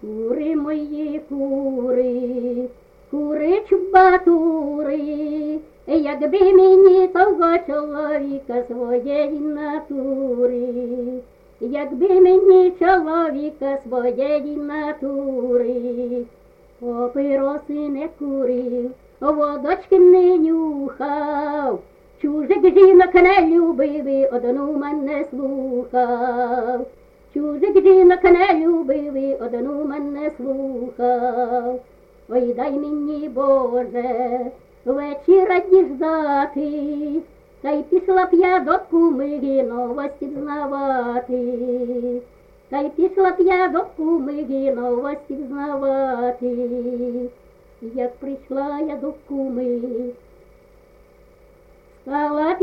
Кури мої кури, кури чубатури, якби мені того чоловіка своєї натури, якби мені чоловіка своєї натури, папироси не курив, водочки не нюхав, чужих жінок не любив і одну мене слухав. Чужих жінок не любив і одну мене слухав. Ой, дай мені, Боже, вечіра діждати, та й пішла б я до куми новості знавати. Та й пішла б я до куми новості знавати. Як прийшла я до куми, стала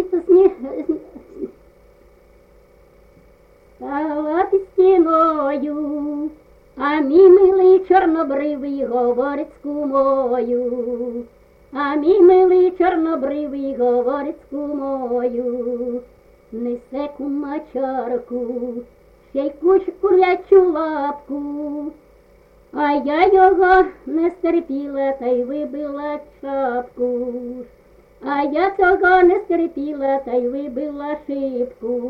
під стіною, а мій милий чорнобривий говорить з кумою, а мій милий чорнобривий говорить з кумою, несе кума чарку, ще й курячу лапку, а я його не стерпіла та й вибила шапку. А я цього не стерпіла та й вибила шибку.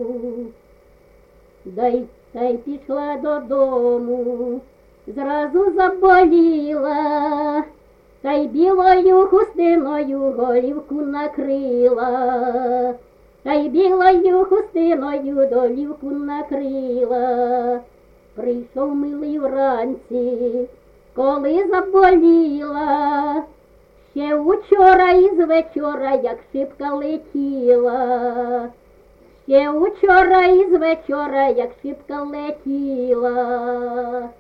Та й пішла додому, зразу заболіла, та й білою хустиною голівку накрила, та й білою хустиною долівку накрила. Прийшов милий вранці, коли заболіла, ще учора із вечора, як шибка летіла, ще учора із вечора, як шибка летіла.